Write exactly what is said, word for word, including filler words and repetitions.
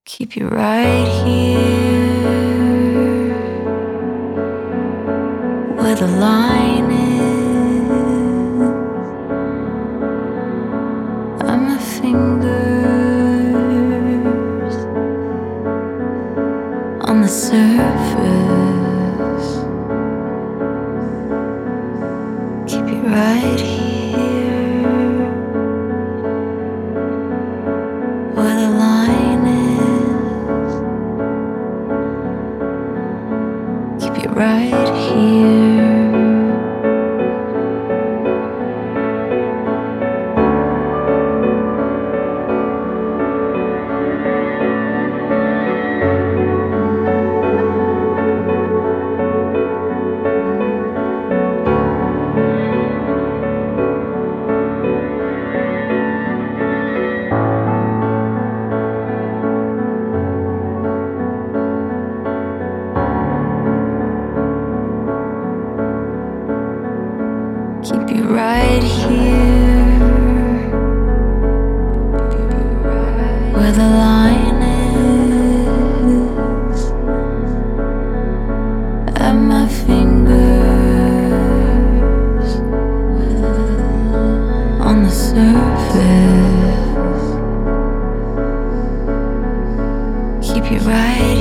Keep you right here where the line is. On my fingers on the surface. Keep you right here where the line is. Keep you right here. Keep you right here where the line is. At my fingers on the surface. Keep you right